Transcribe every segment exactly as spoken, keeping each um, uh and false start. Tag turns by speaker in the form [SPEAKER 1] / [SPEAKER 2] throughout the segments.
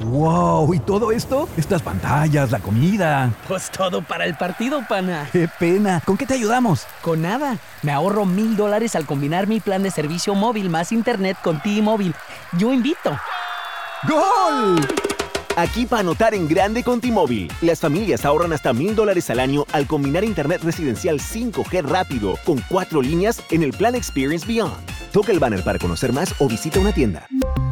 [SPEAKER 1] ¡Wow! ¿Y todo esto? Estas pantallas, la comida.
[SPEAKER 2] Pues todo para el partido, pana.
[SPEAKER 1] ¡Qué pena! ¿Con qué te ayudamos?
[SPEAKER 2] Con nada. Me ahorro mil dólares al combinar mi plan de servicio móvil más internet con T-Mobile. Yo invito.
[SPEAKER 1] ¡Gol!
[SPEAKER 3] Aquí para anotar en grande con T-Mobile. Las familias ahorran hasta mil dólares al año al combinar internet residencial cinco G rápido con cuatro líneas en el plan Experience Beyond. Toca el banner para conocer más o visita una tienda.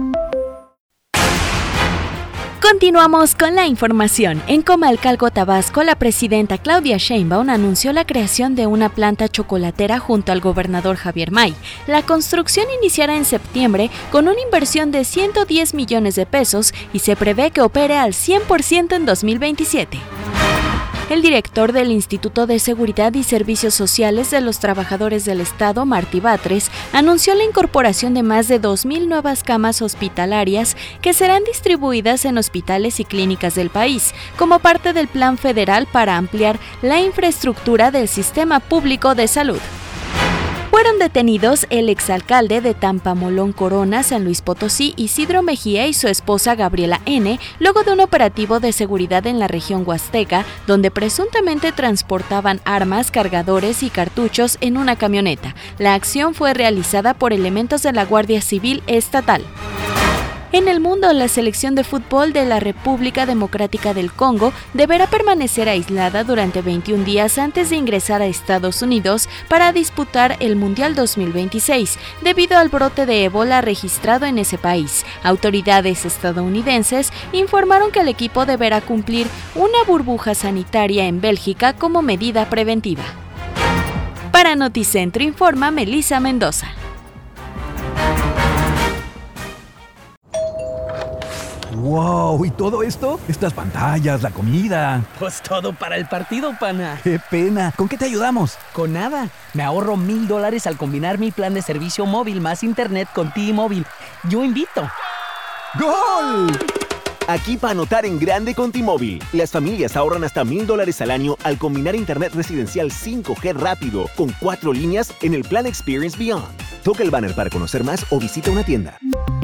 [SPEAKER 4] Continuamos con la información. En Comalcalco, Tabasco, la presidenta Claudia Sheinbaum anunció la creación de una planta chocolatera junto al gobernador Javier May. La construcción iniciará en septiembre con una inversión de ciento diez millones de pesos y se prevé que opere al cien por ciento en dos mil veintisiete. El director del Instituto de Seguridad y Servicios Sociales de los Trabajadores del Estado, Martí Batres, anunció la incorporación de más de dos mil nuevas camas hospitalarias que serán distribuidas en hospitales y clínicas del país, como parte del Plan Federal para ampliar la infraestructura del sistema público de salud. Fueron detenidos el exalcalde de Tampamolón Corona, San Luis Potosí, Isidro Mejía y su esposa Gabriela N., luego de un operativo de seguridad en la región huasteca, donde presuntamente transportaban armas, cargadores y cartuchos en una camioneta. La acción fue realizada por elementos de la Guardia Civil Estatal. En el mundo, la selección de fútbol de la República Democrática del Congo deberá permanecer aislada durante veintiún días antes de ingresar a Estados Unidos para disputar el Mundial dos mil veintiséis, debido al brote de ébola registrado en ese país. Autoridades estadounidenses informaron que el equipo deberá cumplir una burbuja sanitaria en Bélgica como medida preventiva. Para Noticentro informa Melissa Mendoza.
[SPEAKER 1] ¡Wow! ¿Y todo esto? Estas pantallas, la comida.
[SPEAKER 2] Pues todo para el partido, pana.
[SPEAKER 1] ¡Qué pena! ¿Con qué te ayudamos?
[SPEAKER 2] Con nada. Me ahorro mil dólares al combinar mi plan de servicio móvil más internet con T-Mobile. Yo invito.
[SPEAKER 1] ¡Gol!
[SPEAKER 3] Aquí para anotar en grande con T-Mobile. Las familias ahorran hasta mil dólares al año al combinar internet residencial cinco G rápido con cuatro líneas en el plan Experience Beyond. Toca el banner para conocer más o visita una tienda.